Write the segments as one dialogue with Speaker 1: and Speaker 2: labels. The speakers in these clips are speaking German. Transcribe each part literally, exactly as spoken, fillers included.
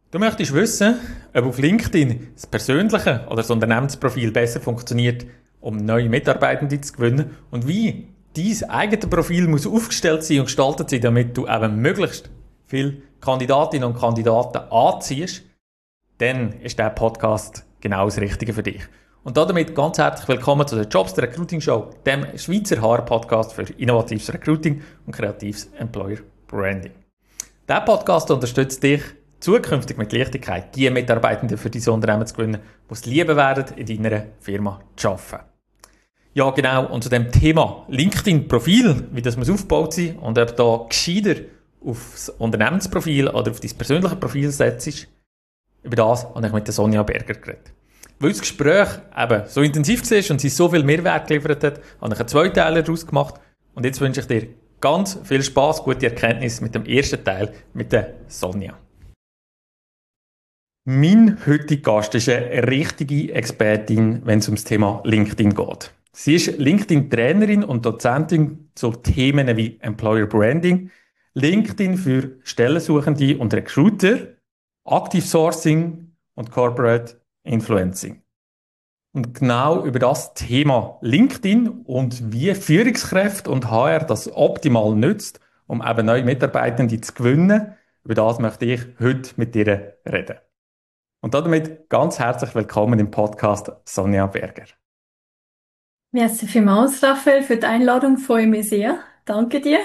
Speaker 1: Du möchtest wissen, ob auf LinkedIn das persönliche oder das Unternehmensprofil besser funktioniert, um neue Mitarbeitende zu gewinnen und wie dein eigenes Profil muss aufgestellt sein und gestaltet sein, damit du eben möglichst viele Kandidatinnen und Kandidaten anziehst, dann ist der Podcast genau das Richtige für dich. Und damit ganz herzlich willkommen zu der Jobs der Recruiting Show, dem Schweizer H R-Podcast für innovatives Recruiting und kreatives Employer Branding. Der Podcast unterstützt dich, zukünftig mit Leichtigkeit die Mitarbeitenden für dein Unternehmen zu gewinnen, die es lieben werden, in deiner Firma zu arbeiten. Ja, genau. Und zu dem Thema LinkedIn-Profil, wie das muss aufgebaut sein und ob da gescheiter auf das Unternehmensprofil oder auf dein persönliches Profil setzt, über das habe ich mit der Sonja Berger geredet. Weil das Gespräch eben so intensiv war und sie so viel Mehrwert geliefert hat, habe ich einen zweiten Teil daraus gemacht. Und jetzt wünsche ich dir ganz viel Spass, gute Erkenntnis mit dem ersten Teil mit der Sonja. Mein heutiger Gast ist eine richtige Expertin, wenn es ums Thema LinkedIn geht. Sie ist LinkedIn-Trainerin und Dozentin zu Themen wie Employer Branding, LinkedIn für Stellensuchende und Recruiter, Active Sourcing und Corporate Influencing. Und genau über das Thema LinkedIn und wie Führungskräfte und H R das optimal nützt, um eben neue Mitarbeitende zu gewinnen, über das möchte ich heute mit dir reden. Und damit ganz herzlich willkommen im Podcast Sonja Berger.
Speaker 2: Merci vielmals, Raphael, für die Einladung. Freue mich sehr. Danke dir.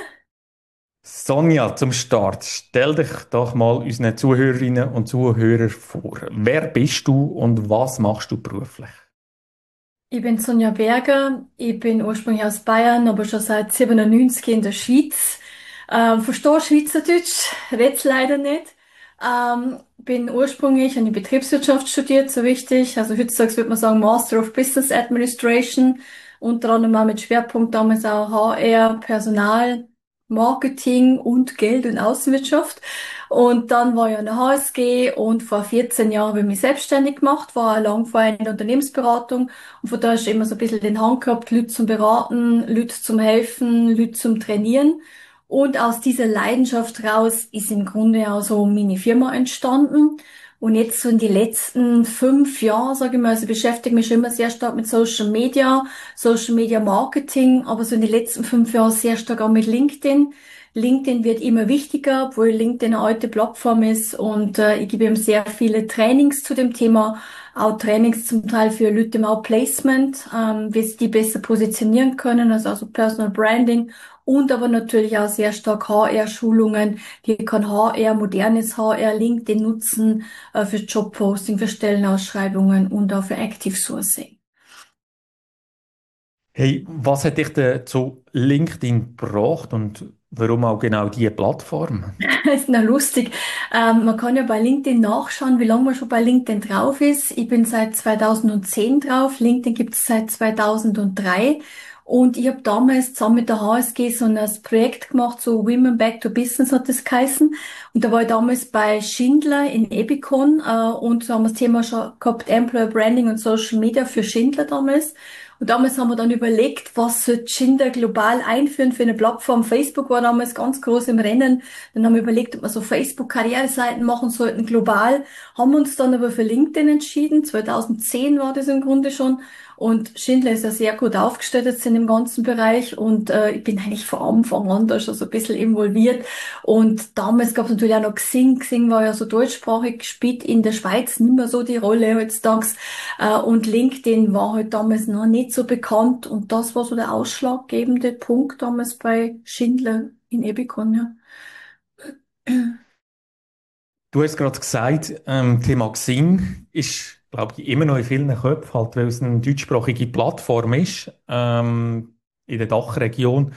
Speaker 1: Sonja, zum Start, stell dich doch mal unseren Zuhörerinnen und Zuhörern vor. Wer bist du und was machst du beruflich?
Speaker 2: Ich bin Sonja Berger. Ich bin ursprünglich aus Bayern, aber schon seit siebenundneunzig in der Schweiz. Ähm, verstehe Schweizerdeutsch, rede es leider nicht. Ähm, bin ursprünglich an die Betriebswirtschaft studiert, so richtig. Also heutzutage würde man sagen Master of Business Administration. Unter anderem auch mit Schwerpunkt damals auch H R, Personal, Marketing und Geld- und Außenwirtschaft. Und dann war ich an der H S G und vor vierzehn Jahren habe ich mich selbstständig gemacht, war auch lang vorher in der Unternehmensberatung. Und von da hast du immer so ein bisschen den Hang gehabt, Leute zum Beraten, Leute zum Helfen, Leute zum Trainieren. Und aus dieser Leidenschaft raus ist im Grunde auch so meine Firma entstanden. Und jetzt so in die letzten fünf Jahre, sage ich mal, also ich beschäftige mich schon immer sehr stark mit Social Media, Social Media Marketing, aber so in den letzten fünf Jahren sehr stark auch mit LinkedIn. LinkedIn wird immer wichtiger, obwohl LinkedIn eine alte Plattform ist und äh, ich gebe ihm sehr viele Trainings zu dem Thema, auch Trainings zum Teil für Leute im auch Placement, ähm, wie sie die besser positionieren können, also, also Personal Branding und aber natürlich auch sehr stark H R-Schulungen, wie kann H R, modernes H R, LinkedIn nutzen äh, für Jobposting, für Stellenausschreibungen und auch für Active Sourcing.
Speaker 1: Hey, was hat dich denn zu LinkedIn gebracht und warum auch genau diese Plattform?
Speaker 2: Ist noch lustig. Ähm, man kann ja bei LinkedIn nachschauen, wie lange man schon bei LinkedIn drauf ist. Ich bin seit zweitausendzehn drauf. LinkedIn gibt es seit zweitausenddrei. Und ich habe damals zusammen mit der H S G so ein Projekt gemacht, so Women Back to Business hat das geheißen. Und da war ich damals bei Schindler in Ebikon äh, und da haben wir das Thema schon gehabt, Employer Branding und Social Media für Schindler damals. Und damals haben wir dann überlegt, was sollte Schindler global einführen für eine Plattform. Facebook war damals ganz groß im Rennen. Dann haben wir überlegt, ob wir so Facebook-Karriereseiten machen sollten, global. Haben uns dann aber für LinkedIn entschieden. zweitausendzehn war das im Grunde schon. Und Schindler ist ja sehr gut aufgestellt jetzt in dem ganzen Bereich. Und äh, ich bin eigentlich von Anfang an da schon so ein bisschen involviert. Und damals gab es natürlich auch noch Xing. Xing war ja so deutschsprachig, spielt in der Schweiz nicht mehr so die Rolle heutzutage. Äh, und LinkedIn war halt damals noch nicht so bekannt. Und das war so der ausschlaggebende Punkt damals bei Schindler in Ebikon, ja.
Speaker 1: Du hast gerade gesagt, ähm, Thema Xing ist, glaube ich, immer noch in vielen Köpfen, halt, weil es eine deutschsprachige Plattform ist, ähm, in der Dachregion.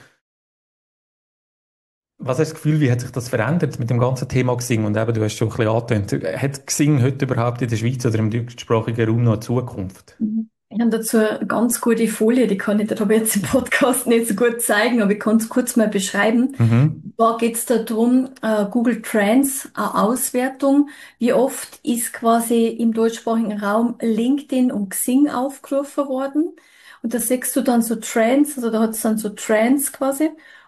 Speaker 1: Was hast du das Gefühl, wie hat sich das verändert mit dem ganzen Thema Xing? Und eben, du hast schon ein bisschen angetönt. Hat Xing heute überhaupt in der Schweiz oder im deutschsprachigen Raum noch eine Zukunft?
Speaker 2: Mhm. Ich habe dazu eine ganz gute Folie, die kann ich dir aber jetzt im Podcast nicht so gut zeigen, aber ich kann es kurz mal beschreiben.
Speaker 1: Mhm.
Speaker 2: Da geht es darum, äh, Google Trends, eine Auswertung. Wie oft ist quasi im deutschsprachigen Raum LinkedIn und Xing aufgerufen worden? Und da siehst du dann so Trends, also da hat es dann so Trends quasi.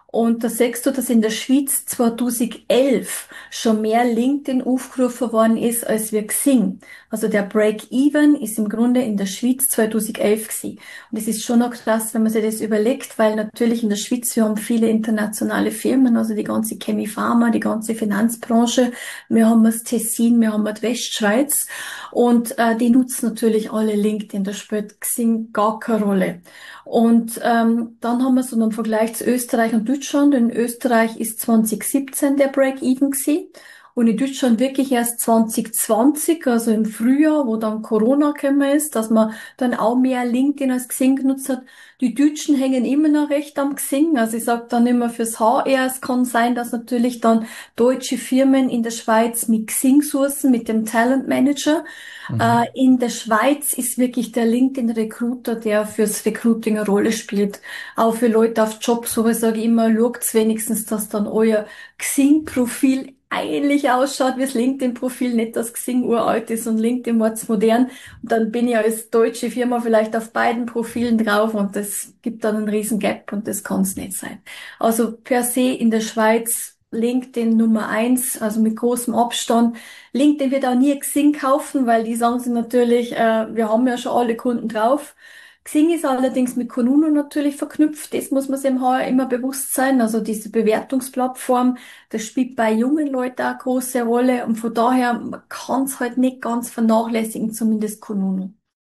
Speaker 2: Und da siehst du, dass in der Schweiz zweitausendelf schon mehr LinkedIn aufgerufen worden ist als wir Xing. Also der Break-Even ist im Grunde in der Schweiz zweitausendelf gewesen. Und es ist schon noch krass, wenn man sich das überlegt, weil natürlich in der Schweiz, wir haben viele internationale Firmen, also die ganze Chemie Pharma, die ganze Finanzbranche. Wir haben das Tessin, wir haben die Westschweiz. Und äh, die nutzen natürlich alle LinkedIn. Da spielt Xing gar keine Rolle. Und ähm, dann haben wir so einen Vergleich zu Österreich und Deutschland. In Österreich ist zwanzig siebzehn der Break-Even gewesen und in Deutschland wirklich erst zwanzig zwanzig, also im Frühjahr, wo dann Corona gekommen ist, dass man dann auch mehr LinkedIn als Xing genutzt hat. Die Deutschen hängen immer noch recht am Xing. Also ich sage dann immer fürs H R, es kann sein, dass natürlich dann deutsche Firmen in der Schweiz mit Xing sourcen, mit dem Talent Manager.
Speaker 1: Mhm.
Speaker 2: Äh, in der Schweiz ist wirklich der LinkedIn Recruiter, der fürs Recruiting eine Rolle spielt. Auch für Leute auf Jobsuche sage ich immer, schaut wenigstens, dass dann euer Xing-Profil ähnlich ausschaut wie das LinkedIn-Profil, nicht dass Xing uralt ist und LinkedIn wird's modern. Und dann bin ich als deutsche Firma vielleicht auf beiden Profilen drauf und das gibt dann einen riesen Gap und das kann's nicht sein. Also per se in der Schweiz LinkedIn Nummer eins, also mit großem Abstand. LinkedIn wird auch nie Xing kaufen, weil die sagen sie natürlich, äh, wir haben ja schon alle Kunden drauf. Xing ist allerdings mit Kununu natürlich verknüpft. Das muss man sich im H R immer bewusst sein. Also diese Bewertungsplattform, das spielt bei jungen Leuten auch eine große Rolle. Und von daher, man kann es halt nicht ganz vernachlässigen, zumindest Kununu.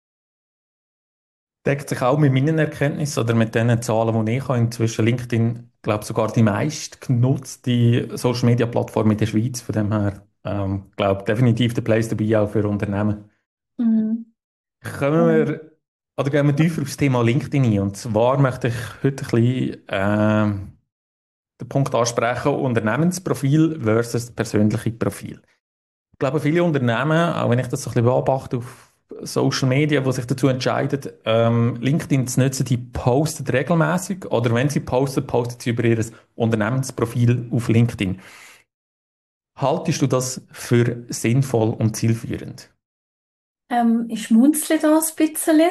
Speaker 1: Deckt sich auch mit meinen Erkenntnissen oder mit den Zahlen, die ich habe. Inzwischen LinkedIn, glaube sogar die meist genutzte Social Media Plattform in der Schweiz. Von dem her, ähm, glaube definitiv der Place to be auch für Unternehmen.
Speaker 2: Mhm.
Speaker 1: Kommen wir, oder gehen wir tiefer auf das Thema LinkedIn ein. Und zwar möchte ich heute ein bisschen, ähm, den Punkt ansprechen, Unternehmensprofil versus persönliche Profil. Ich glaube, viele Unternehmen, auch wenn ich das so ein bisschen beobachte auf Social Media, die sich dazu entscheiden, ähm, LinkedIn zu nutzen, die posten regelmäßig oder wenn sie posten, posten sie über ihr Unternehmensprofil auf LinkedIn. Haltest du das für sinnvoll und zielführend?
Speaker 2: Ähm, ich schmunzle da ein bisschen,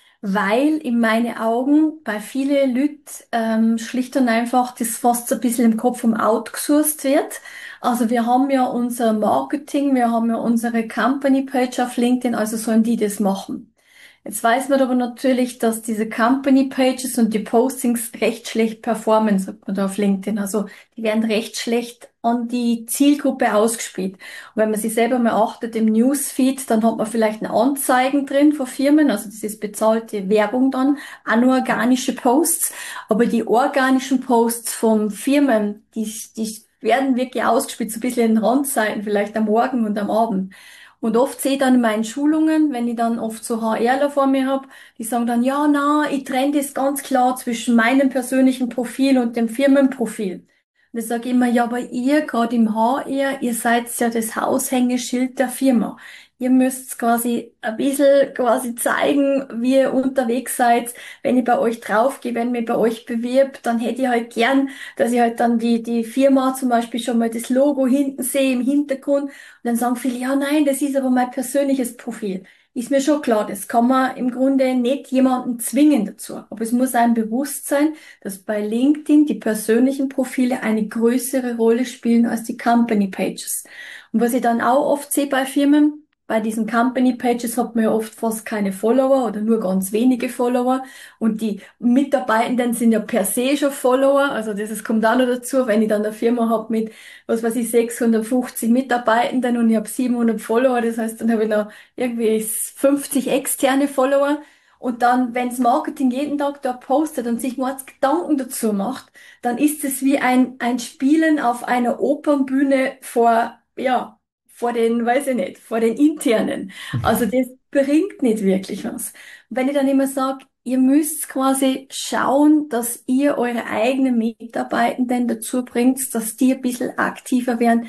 Speaker 2: weil in meinen Augen bei vielen Leuten ähm, schlicht und einfach das fast so ein bisschen im Kopf um outgesourced wird. Also wir haben ja unser Marketing, wir haben ja unsere Company Page auf LinkedIn, also sollen die das machen. Jetzt weiß man aber natürlich, dass diese Company Pages und die Postings recht schlecht performen, sagt man da auf LinkedIn. Also die werden recht schlecht an die Zielgruppe ausgespielt. Und wenn man sich selber mal achtet im Newsfeed, dann hat man vielleicht eine Anzeigen drin von Firmen, also das ist bezahlte Werbung dann, auch nur organische Posts. Aber die organischen Posts von Firmen, die, die werden wirklich ausgespielt, so ein bisschen in Randzeiten, vielleicht am Morgen und am Abend. Und oft sehe ich dann in meinen Schulungen, wenn ich dann oft so HRler vor mir habe, die sagen dann, ja, na, ich trenne das ganz klar zwischen meinem persönlichen Profil und dem Firmenprofil. Und ich sage immer, ja, aber ihr, gerade im H R, ihr seid ja das Aushängeschild der Firma. Ihr müsst quasi ein bisschen quasi zeigen, wie ihr unterwegs seid. Wenn ich bei euch draufgehe, wenn ich mich bei euch bewirb, dann hätte ich halt gern, dass ich halt dann die, die Firma zum Beispiel schon mal das Logo hinten sehe im Hintergrund. Und dann sagen viele, ja, nein, das ist aber mein persönliches Profil. Ist mir schon klar, das kann man im Grunde nicht jemanden zwingen dazu. Aber es muss einem bewusst sein, dass bei LinkedIn die persönlichen Profile eine größere Rolle spielen als die Company Pages. Und was ich dann auch oft sehe bei Firmen, bei diesen Company Pages hat man ja oft fast keine Follower oder nur ganz wenige Follower. Und die Mitarbeitenden sind ja per se schon Follower. Also das, das kommt auch noch dazu, wenn ich dann eine Firma habe mit, was weiß ich, sechshundertfünfzig Mitarbeitenden und ich habe siebenhundert Follower. Das heißt, dann habe ich noch irgendwie fünfzig externe Follower. Und dann, wenns Marketing jeden Tag da postet und sich mal Gedanken dazu macht, dann ist es wie ein, ein Spielen auf einer Opernbühne vor, ja, vor den, weiß ich nicht, vor den internen. Also das bringt nicht wirklich was. Und wenn ich dann immer sage, ihr müsst quasi schauen, dass ihr eure eigenen Mitarbeitenden dazu bringt, dass die ein bisschen aktiver werden,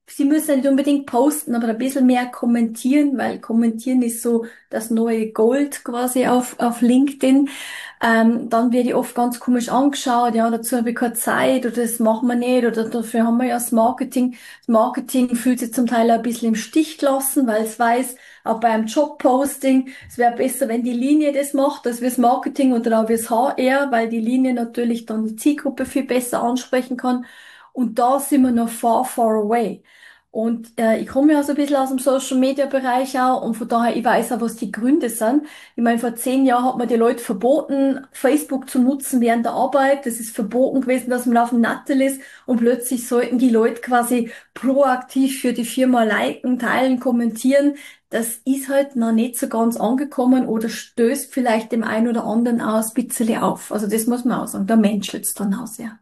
Speaker 2: Sie müssen nicht unbedingt posten, aber ein bisschen mehr kommentieren, weil kommentieren ist so das neue Gold quasi auf, auf LinkedIn. Ähm, dann werde ich oft ganz komisch angeschaut, ja, dazu habe ich keine Zeit oder das machen wir nicht oder dafür haben wir ja das Marketing. Das Marketing fühlt sich zum Teil ein bisschen im Stich gelassen, weil es weiß, auch beim Jobposting, es wäre besser, wenn die Linie das macht, als wir das Marketing oder auch wir das H R, weil die Linie natürlich dann die Zielgruppe viel besser ansprechen kann. Und da sind wir noch far, far away. Und äh, ich komme ja so ein bisschen aus dem Social Media Bereich auch und von daher, ich weiß auch, was die Gründe sind. Ich meine, vor zehn Jahren hat man die Leute verboten, Facebook zu nutzen während der Arbeit. Das ist verboten gewesen, dass man auf dem Nattel ist und plötzlich sollten die Leute quasi proaktiv für die Firma liken, teilen, kommentieren. Das ist halt noch nicht so ganz angekommen oder stößt vielleicht dem einen oder anderen auch ein bisschen auf. Also das muss man auch sagen, da menschelt's dann aus, ja.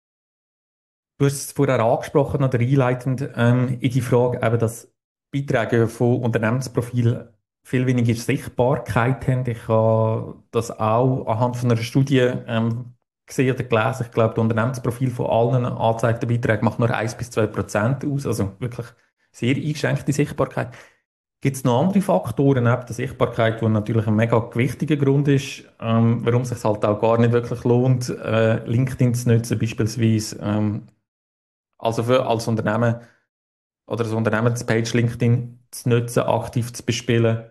Speaker 1: Du hast es vorher angesprochen oder einleitend ähm, in die Frage, eben, dass Beiträge von Unternehmensprofilen viel weniger Sichtbarkeit haben. Ich habe das auch anhand von einer Studie ähm, gesehen oder gelesen. Ich glaube, das Unternehmensprofil von allen angezeigten Beiträgen macht nur eins bis zwei Prozent aus. Also wirklich sehr eingeschränkte Sichtbarkeit. Gibt es noch andere Faktoren neben der Sichtbarkeit, die natürlich ein mega gewichtiger Grund ist, ähm, warum es sich halt auch gar nicht wirklich lohnt, äh, LinkedIn zu nutzen, beispielsweise? Ähm, also für, als Unternehmen oder das Unternehmenspage LinkedIn zu nutzen, aktiv zu bespielen.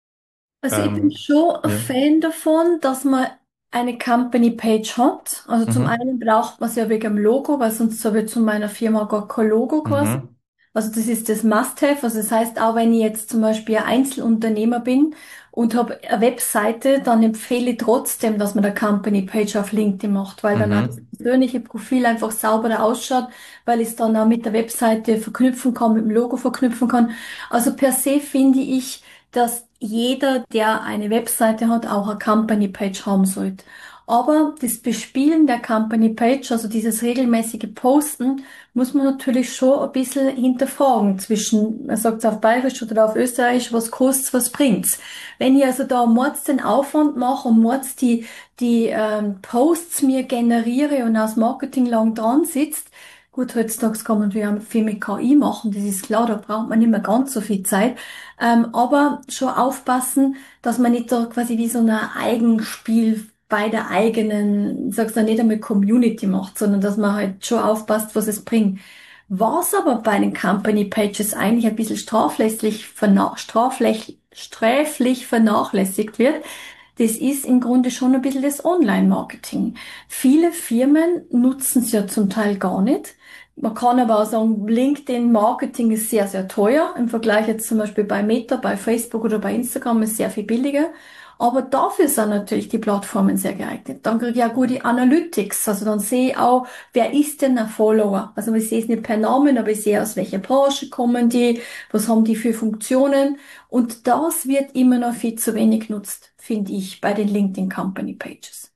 Speaker 2: Also ich bin
Speaker 1: Ähm,
Speaker 2: schon ein
Speaker 1: ja.
Speaker 2: Fan davon, dass man eine Company Page hat. Also zum
Speaker 1: Mhm.
Speaker 2: einen braucht man es ja wegen dem Logo, weil sonst habe ich zu meiner Firma gar kein Logo quasi.
Speaker 1: Mhm.
Speaker 2: Also das ist das Must-have. Also das heißt, auch wenn ich jetzt zum Beispiel ein Einzelunternehmer bin und habe eine Webseite, dann empfehle ich trotzdem, dass man eine Company Page auf LinkedIn macht, weil dann auch das
Speaker 1: Mhm.
Speaker 2: persönliche Profil einfach sauberer ausschaut, weil ich es dann auch mit der Webseite verknüpfen kann, mit dem Logo verknüpfen kann. Also per se finde ich, dass jeder, der eine Webseite hat, auch eine Company Page haben sollte. Aber das Bespielen der Company Page, also dieses regelmäßige Posten, muss man natürlich schon ein bisschen hinterfragen zwischen, man sagt es auf Bayerisch oder auf Österreichisch, was kostet's, was bringt's. Wenn ich also da mords den Aufwand mache und mords die, die ähm, Posts mir generiere und aus Marketing lang dran sitzt, gut, heutzutage kann man natürlich auch viel mit K I machen, das ist klar, da braucht man nicht mehr ganz so viel Zeit. Ähm, aber schon aufpassen, dass man nicht da quasi wie so ein Eigenspiel bei der eigenen, ich sag's dann nicht einmal Community macht, sondern dass man halt schon aufpasst, was es bringt. Was aber bei den Company Pages eigentlich ein bisschen strafrechtlich, verna strafrechtlich, sträflich vernachlässigt wird, das ist im Grunde schon ein bisschen das Online-Marketing. Viele Firmen nutzen es ja zum Teil gar nicht. Man kann aber auch sagen, LinkedIn-Marketing ist sehr, sehr teuer. Im Vergleich jetzt zum Beispiel bei Meta, bei Facebook oder bei Instagram ist sehr viel billiger. Aber dafür sind natürlich die Plattformen sehr geeignet. Dann kriege ich auch gute Analytics. Also dann sehe ich auch, wer ist denn ein Follower? Also ich sehe es nicht per Namen, aber ich sehe, aus welcher Branche kommen die, was haben die für Funktionen. Und das wird immer noch viel zu wenig genutzt, finde ich, bei den LinkedIn Company Pages.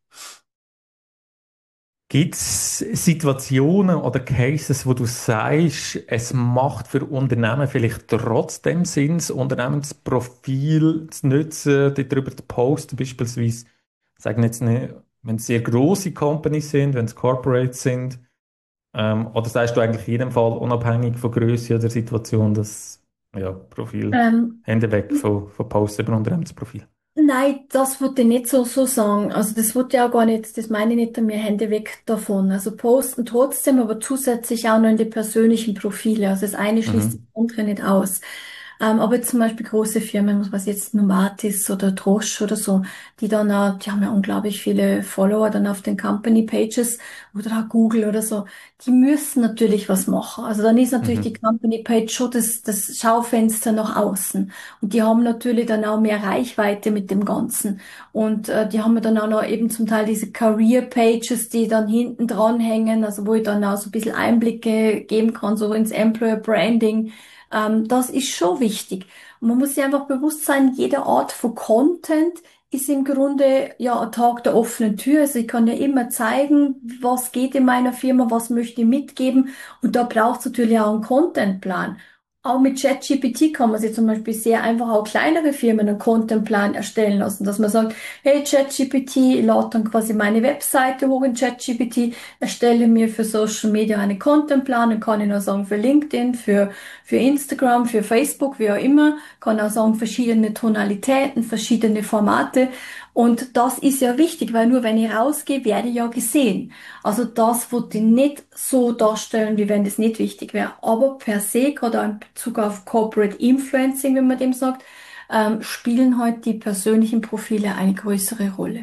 Speaker 1: Gibt es Situationen oder Cases, wo du sagst, es macht für Unternehmen vielleicht trotzdem Sinn, das Unternehmensprofil zu nutzen, darüber zu posten, beispielsweise, sagen jetzt nicht, wenn es sehr große Companies sind, wenn es Corporates sind, ähm, oder sagst du eigentlich in jedem Fall unabhängig von Größe oder Situation, das ja, Profil,
Speaker 2: Ähm,
Speaker 1: Hände weg von, von Posten über Unternehmensprofil?
Speaker 2: Nein, das würde ich nicht so, so sagen. Also das würde ich auch gar nicht, das meine ich nicht, mir Hände weg davon. Also posten trotzdem, aber zusätzlich auch noch in die persönlichen Profile. Also das eine schließt das
Speaker 1: Mhm.
Speaker 2: andere nicht aus. Ähm, aber zum Beispiel große Firmen, was jetzt Novartis oder Roche oder so, die dann auch, die haben ja unglaublich viele Follower dann auf den Company Pages oder auch Google oder so, die müssen natürlich was machen. Also dann ist natürlich die
Speaker 1: Mhm.
Speaker 2: Company Page schon das, das Schaufenster nach außen. Und die haben natürlich dann auch mehr Reichweite mit dem Ganzen. Und äh, die haben ja dann auch noch eben zum Teil diese Career Pages, die dann hinten dran hängen, also wo ich dann auch so ein bisschen Einblicke geben kann, so ins Employer Branding. Ähm, das ist schon wichtig. Und man muss sich einfach bewusst sein, jede Art von Content ist im Grunde ja ein Tag der offenen Tür. Also ich kann ja immer zeigen, was geht in meiner Firma, was möchte ich mitgeben. Und da braucht es natürlich auch einen Contentplan. Auch mit ChatGPT kann man sich zum Beispiel sehr einfach auch kleinere Firmen einen Contentplan erstellen lassen, dass man sagt, hey ChatGPT, ich lade dann quasi meine Webseite hoch in ChatGPT, erstelle mir für Social Media einen Contentplan, dann kann ich noch sagen für LinkedIn, für, für Instagram, für Facebook, wie auch immer, kann auch sagen verschiedene Tonalitäten, verschiedene Formate. Und das ist ja wichtig, weil nur wenn ich rausgehe, werde ich ja gesehen. Also das würde ich nicht so darstellen, wie wenn das nicht wichtig wäre. Aber per se, gerade auch in Bezug auf Corporate Influencing, wenn man dem sagt, ähm, spielen halt die persönlichen Profile eine größere Rolle.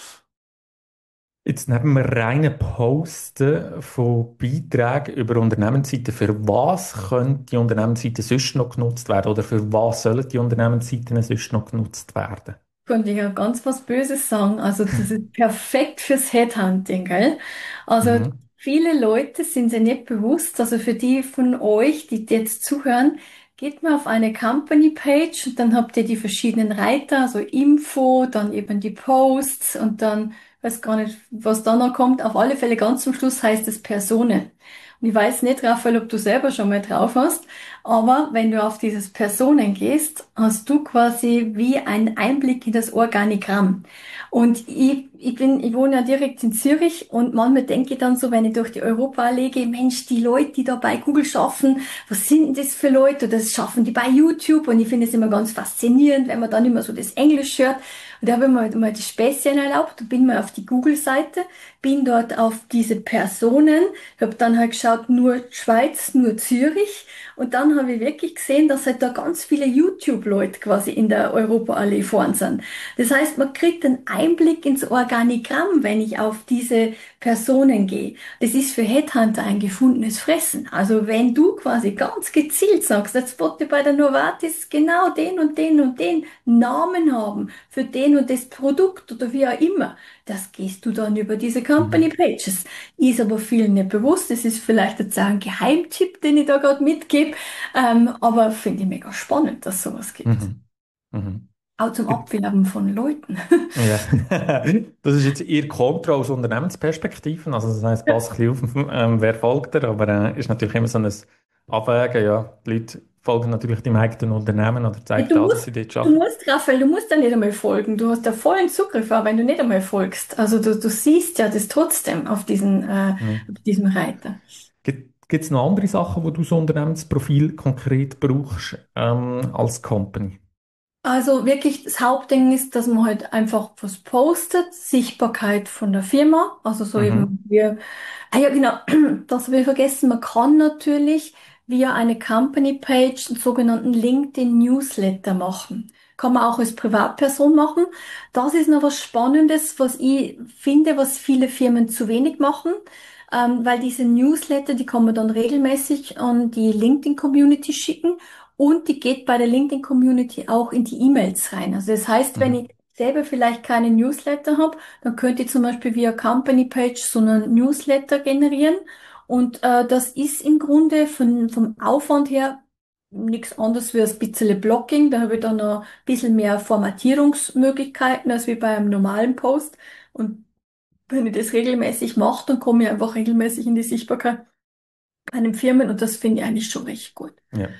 Speaker 1: Jetzt neben dem reinen Posten von Beiträgen über Unternehmensseiten, für was könnte die Unternehmensseite sonst noch genutzt werden oder für was sollen die Unternehmensseiten sonst noch genutzt werden?
Speaker 2: Könnte ich ja ganz was Böses sagen. Also das ist perfekt fürs Headhunting, gell? Also
Speaker 1: Mhm.
Speaker 2: viele Leute sind sich nicht bewusst, also für die von euch, die jetzt zuhören, geht mal auf eine Company Page und dann habt ihr die verschiedenen Reiter, also Info, dann eben die Posts und dann, weiß gar nicht, was da noch kommt. Auf alle Fälle ganz zum Schluss heißt es Personen. Und ich weiß nicht, Raphael, ob du selber schon mal drauf hast, aber wenn du auf dieses Personen gehst, hast du quasi wie einen Einblick in das Organigramm. Und ich, ich bin, ich wohne ja direkt in Zürich und manchmal denke ich dann so, wenn ich durch die Europaallee gehe, Mensch, die Leute, die da bei Google schaffen, was sind denn das für Leute? Oder das schaffen die bei YouTube und ich finde es immer ganz faszinierend, wenn man dann immer so das Englisch hört. Und da habe ich mir mal, mal die Späßchen erlaubt und bin mal auf die Google-Seite, bin dort auf diese Personen, habe dann halt geschaut, nur Schweiz, nur Zürich. Und dann habe ich wirklich gesehen, dass halt da ganz viele YouTube-Leute quasi in der Europaallee vorn sind. Das heißt, man kriegt einen Einblick ins Organigramm, wenn ich auf diese Personen gehe. Das ist für Headhunter ein gefundenes Fressen. Also wenn du quasi ganz gezielt sagst, jetzt wollte ich bei der Novartis genau den und den und den Namen haben für den und das Produkt oder wie auch immer, das gehst du dann über diese Company
Speaker 1: Mhm.
Speaker 2: Pages. Ist aber vielen nicht bewusst. Das ist vielleicht jetzt auch ein Geheimtipp, den ich da gerade mitgebe. Ähm, aber finde ich mega spannend, dass sowas gibt.
Speaker 1: Mhm. Mhm.
Speaker 2: Auch zum Abwerben von Leuten.
Speaker 1: Ja, das ist jetzt Ihr Kontra aus Unternehmensperspektiven. Also das heißt, passt ein bisschen auf, ähm, wer folgt er, aber äh, ist natürlich immer so ein Abwägen. Ja, die Leute folgen natürlich dem eigenen Unternehmen oder
Speaker 2: Ja,
Speaker 1: zeigen
Speaker 2: du
Speaker 1: an, dass
Speaker 2: musst,
Speaker 1: sie dort
Speaker 2: du
Speaker 1: arbeiten.
Speaker 2: musst, Raphael, du musst da nicht einmal folgen. Du hast da vollen Zugriff, auch wenn du nicht einmal folgst. Also du, du siehst ja das trotzdem auf diesen, äh,
Speaker 1: Mhm.
Speaker 2: auf diesem Reiter.
Speaker 1: Gibt es noch andere Sachen, wo du so Unternehmensprofil konkret brauchst ähm, als Company?
Speaker 2: Also wirklich, das Hauptding ist, dass man halt einfach was postet, Sichtbarkeit von der Firma, also so
Speaker 1: Mhm.
Speaker 2: eben wir, ah ja genau, das habe ich vergessen, man kann natürlich via eine Company Page einen sogenannten LinkedIn Newsletter machen. Kann man auch als Privatperson machen. Das ist noch was Spannendes, was ich finde, was viele Firmen zu wenig machen, ähm, weil diese Newsletter, die kann man dann regelmäßig an die LinkedIn Community schicken. Und die geht bei der LinkedIn-Community auch in die E-Mails rein. Also das heißt, wenn
Speaker 1: Mhm.
Speaker 2: ich selber vielleicht keine Newsletter habe, dann könnt ihr zum Beispiel via Company Page so einen Newsletter generieren. Und äh, das ist im Grunde von, vom Aufwand her nichts anderes wie ein bisschen Blocking. Da habe ich dann noch ein bisschen mehr Formatierungsmöglichkeiten als wie bei einem normalen Post. Und wenn ich das regelmäßig mache, dann komme ich einfach regelmäßig in die Sichtbarkeit bei den Firmen und das finde ich eigentlich schon recht gut.
Speaker 1: Ja.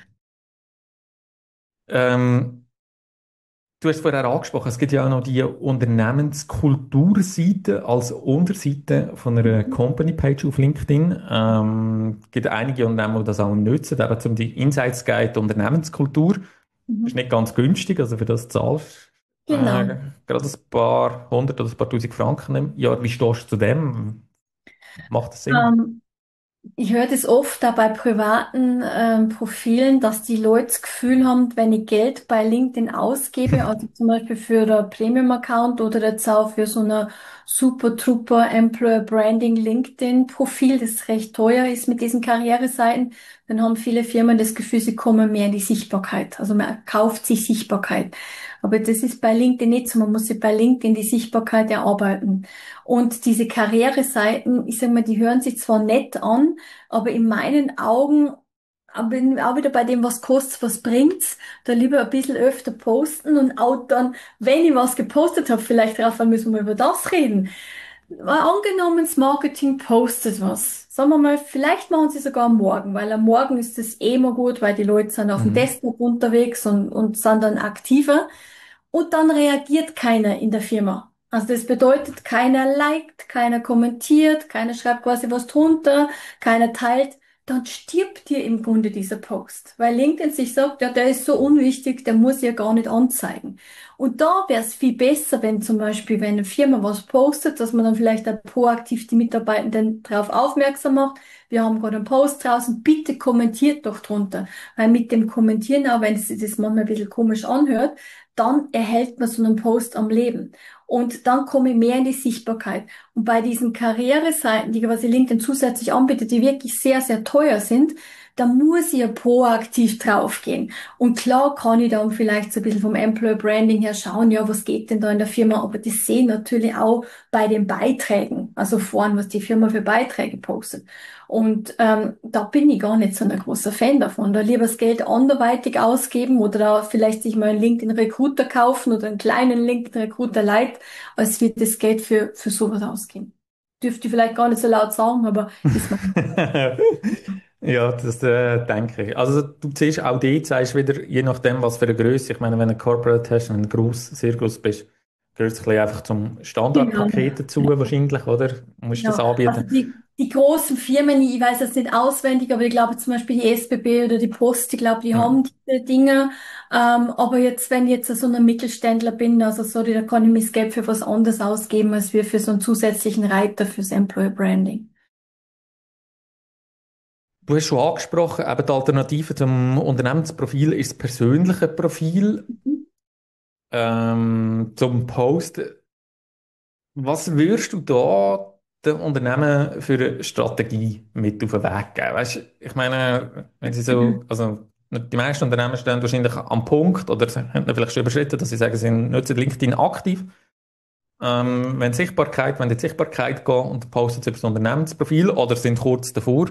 Speaker 1: Ähm, Du hast vorher angesprochen, es gibt ja auch noch die Unternehmenskulturseite als Unterseite von einer Company-Page auf LinkedIn. Ähm, es gibt einige Unternehmen, die das auch nutzen, eben zum die Insights Guide Unternehmenskultur. Ist
Speaker 2: Mhm.
Speaker 1: nicht ganz günstig, also für das zahlst du äh,
Speaker 2: Genau.
Speaker 1: gerade ein paar hundert oder ein paar tausend Franken im Jahr. Wie stehst du zu dem? Macht das Sinn?
Speaker 2: Ähm, Ich höre das oft auch bei privaten ähm, Profilen, dass die Leute das Gefühl haben, wenn ich Geld bei LinkedIn ausgebe, also zum Beispiel für den Premium-Account oder jetzt auch für so eine super trooper Employer Branding LinkedIn-Profil, das recht teuer ist mit diesen Karriereseiten, dann haben viele Firmen das Gefühl, sie kommen mehr in die Sichtbarkeit. Also man kauft sich Sichtbarkeit. Aber das ist bei LinkedIn nicht so. Man muss sich bei LinkedIn die Sichtbarkeit erarbeiten. Und diese Karriereseiten, ich sag mal, die hören sich zwar nett an, aber in meinen Augen bin auch wieder bei dem, was kostet, was bringt's, da lieber ein bisschen öfter posten und auch dann, wenn ich was gepostet habe, vielleicht, Rafa, müssen wir über das reden. Mal angenommen, das Marketing postet was. Sagen wir mal, vielleicht machen sie sogar am Morgen, weil am Morgen ist es eh immer gut, weil die Leute sind auf dem
Speaker 1: Mhm.
Speaker 2: Desktop unterwegs und, und sind dann aktiver. Und dann reagiert keiner in der Firma. Also das bedeutet, keiner liked, keiner kommentiert, keiner schreibt quasi was drunter, keiner teilt. Dann stirbt dir im Grunde dieser Post, weil LinkedIn sich sagt, ja, der ist so unwichtig, der muss ja gar nicht anzeigen. Und da wäre es viel besser, wenn zum Beispiel, wenn eine Firma was postet, dass man dann vielleicht auch proaktiv die Mitarbeitenden darauf aufmerksam macht. Wir haben gerade einen Post draußen, bitte kommentiert doch drunter. Weil mit dem Kommentieren, auch wenn es sich das manchmal ein bisschen komisch anhört, dann erhält man so einen Post am Leben. Und dann komme ich mehr in die Sichtbarkeit. Und bei diesen Karriereseiten, die quasi LinkedIn zusätzlich anbietet, die wirklich sehr, sehr teuer sind, da muss ich ja proaktiv draufgehen. Und klar kann ich dann vielleicht so ein bisschen vom Employer Branding her schauen, ja, was geht denn da in der Firma? Aber das sehen natürlich auch bei den Beiträgen, also vorn, was die Firma für Beiträge postet. Und ähm, da bin ich gar nicht so ein großer Fan davon. Da lieber das Geld anderweitig ausgeben oder da vielleicht sich mal einen LinkedIn Recruiter kaufen oder einen kleinen LinkedIn Recruiter Lite, als wird das Geld für, für sowas ausgeben. Dürfte ich vielleicht gar nicht so laut sagen, aber ist man.
Speaker 1: Ja, das äh, denke ich. Also du siehst auch dort, sagst wieder, je nachdem, was für eine Größe. Ich meine, wenn du ein Corporate hast, wenn du gross, sehr groß bist, gehört es ein bisschen einfach zum
Speaker 2: Genau.
Speaker 1: Standardpaket dazu wahrscheinlich, oder? Du musst das
Speaker 2: Genau. Also
Speaker 1: anbieten.
Speaker 2: die, die großen Firmen, ich weiß jetzt nicht auswendig, aber ich glaube zum Beispiel die S B B oder die Post, ich glaube, die
Speaker 1: Ja.
Speaker 2: haben diese Dinge. Ähm, aber jetzt, wenn ich jetzt so ein Mittelständler bin, also sorry, da kann ich mir das Geld für was anderes ausgeben, als wir für so einen zusätzlichen Reiter fürs Employer Branding.
Speaker 1: Du hast schon angesprochen, eben die Alternative zum Unternehmensprofil ist das persönliche Profil.
Speaker 2: Mhm.
Speaker 1: Ähm, zum Post. Was würdest du da dem Unternehmen für eine Strategie mit auf den Weg geben? Weißt, ich meine, wenn sie so, also die meisten Unternehmen stehen wahrscheinlich am Punkt oder sie haben vielleicht schon überschritten, dass sie sagen, sie nutzen LinkedIn aktiv. Ähm, wenn Sichtbarkeit, wenn die Sichtbarkeit geht und posten sie über das Unternehmensprofil oder sind kurz davor,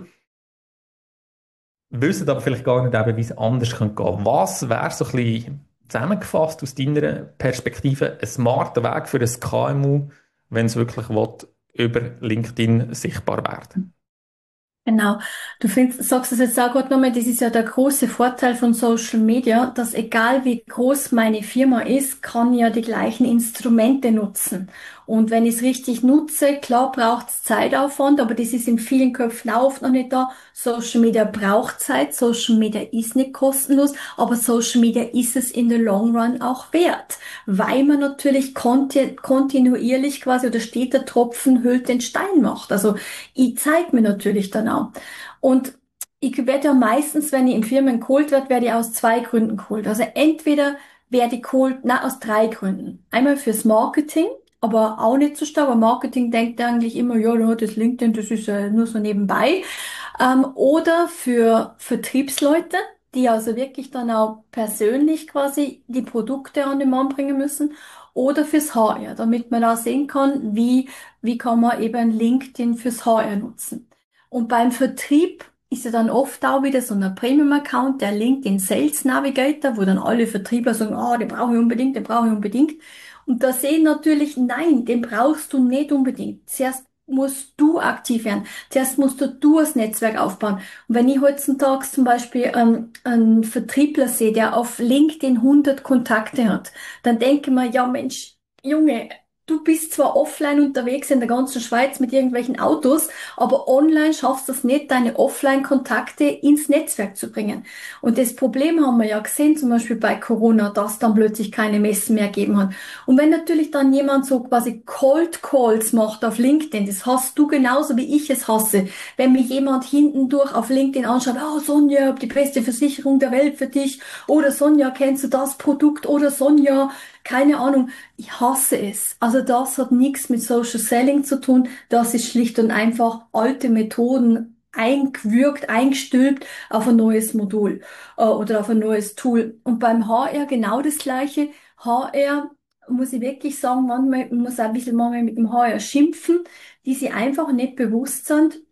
Speaker 1: wissen aber vielleicht gar nicht, eben, wie es anders könnte gehen. Was wäre so ein bisschen zusammengefasst aus deiner Perspektive ein smarter Weg für ein K M U, wenn es wirklich will, über LinkedIn sichtbar werden?
Speaker 2: Genau. Du findest, sagst es jetzt auch gerade nochmal, das ist ja der große Vorteil von Social Media, dass egal wie groß meine Firma ist, kann ich ja die gleichen Instrumente nutzen. Und wenn ich es richtig nutze, klar braucht es Zeitaufwand, aber das ist in vielen Köpfen auch oft noch nicht da. Social Media braucht Zeit, Social Media ist nicht kostenlos, aber Social Media ist es in the long run auch wert, weil man natürlich konti kontinuierlich quasi oder steter Tropfen hüllt den Stein macht. Also ich zeige mir natürlich dann auch. Und ich werde ja meistens, wenn ich in Firmen geholt werde, werde ich aus zwei Gründen geholt. Also entweder werde ich geholt, na, aus drei Gründen. Einmal fürs Marketing, aber auch nicht so stark. Aber Marketing denkt eigentlich immer, ja, ja, das LinkedIn, das ist ja nur so nebenbei. Ähm, oder für Vertriebsleute, die also wirklich dann auch persönlich quasi die Produkte an den Mann bringen müssen. Oder fürs H R, damit man auch sehen kann, wie, wie kann man eben LinkedIn fürs H R nutzen. Und beim Vertrieb ist ja dann oft auch wieder so ein Premium-Account, der LinkedIn Sales Navigator, wo dann alle Vertriebler sagen, ah, den brauche ich unbedingt, den brauche ich unbedingt. Und da sehen natürlich, nein, den brauchst du nicht unbedingt. Zuerst musst du aktiv werden. Zuerst musst du, du das Netzwerk aufbauen. Und wenn ich heutzutage zum Beispiel ähm, einen Vertriebler sehe, der auf LinkedIn hundert Kontakte hat, dann denke ich mir, ja Mensch, Junge, du bist zwar offline unterwegs in der ganzen Schweiz mit irgendwelchen Autos, aber online schaffst du es nicht, deine Offline-Kontakte ins Netzwerk zu bringen. Und das Problem haben wir ja gesehen, zum Beispiel bei Corona, dass dann plötzlich keine Messen mehr gegeben hat. Und wenn natürlich dann jemand so quasi Cold Calls macht auf LinkedIn, das hast du genauso wie ich es hasse. Wenn mir jemand hinten durch auf LinkedIn anschaut, oh Sonja, ich hab die beste Versicherung der Welt für dich, oder Sonja, kennst du das Produkt, oder Sonja, keine Ahnung, ich hasse es. Also das hat nichts mit Social Selling zu tun, das ist schlicht und einfach alte Methoden eingewürgt, eingestülpt auf ein neues Modul äh, oder auf ein neues Tool. Und beim H R genau das Gleiche. H R muss ich wirklich sagen, manchmal ich muss auch ein bisschen manchmal mit dem H R schimpfen, die sich einfach nicht bewusst sind.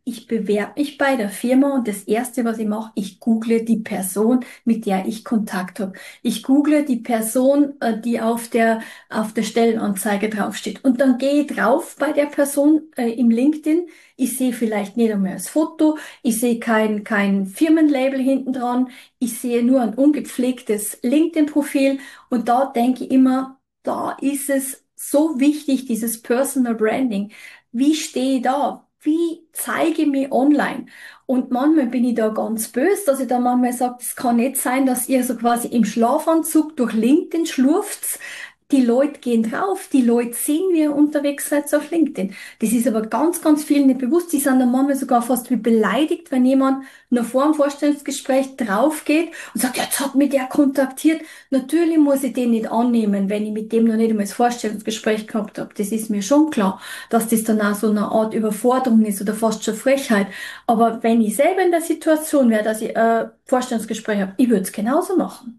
Speaker 2: ich bewerbe mich bei der Firma und das Erste, was ich mache, ich google die Person, mit der ich Kontakt habe. Ich google die Person, äh, die auf der, auf der Stellenanzeige draufsteht. Und dann gehe ich drauf bei der Person äh, im LinkedIn. Ich sehe vielleicht nicht einmal das Foto, ich sehe kein, kein Firmenlabel hinten dran, ich sehe nur ein ungepflegtes LinkedIn-Profil und da denke ich immer, da ist es so wichtig, dieses Personal Branding. Wie stehe ich da? Wie zeige ich mich online? Und manchmal bin ich da ganz böse, dass ich da manchmal sage, es kann nicht sein, dass ihr so quasi im Schlafanzug durch LinkedIn schlurft. Die Leute gehen drauf, die Leute sehen, wie ihr unterwegs seid auf LinkedIn. Das ist aber ganz, ganz vielen nicht bewusst. Die sind dann manchmal sogar fast wie beleidigt, wenn jemand noch vor dem Vorstellungsgespräch draufgeht und sagt, ja, jetzt hat mich der kontaktiert. Natürlich muss ich den nicht annehmen, wenn ich mit dem noch nicht einmal das Vorstellungsgespräch gehabt habe. Das ist mir schon klar, dass das dann auch so eine Art Überforderung ist oder fast schon Frechheit. Aber wenn ich selber in der Situation wäre, dass ich ein Vorstellungsgespräch habe, ich würde es genauso machen.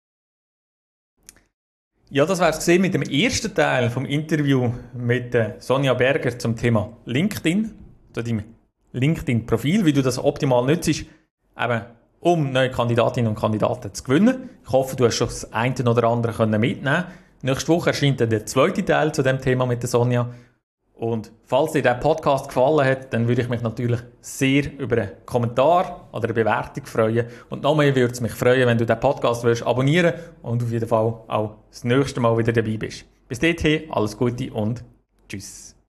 Speaker 1: Ja, das wär's gesehen mit dem ersten Teil vom Interview mit äh, Sonja Berger zum Thema LinkedIn, zu deinem LinkedIn-Profil, wie du das optimal nutzt, eben um neue Kandidatinnen und Kandidaten zu gewinnen. Ich hoffe, du hast schon das eine oder andere können mitnehmen. Nächste Woche erscheint dann der zweite Teil zu dem Thema mit der Sonja. Und falls dir der Podcast gefallen hat, dann würde ich mich natürlich sehr über einen Kommentar oder eine Bewertung freuen. Und noch mehr würde es mich freuen, wenn du den Podcast willst abonnieren und auf jeden Fall auch das nächste Mal wieder dabei bist. Bis dahin, alles Gute und tschüss.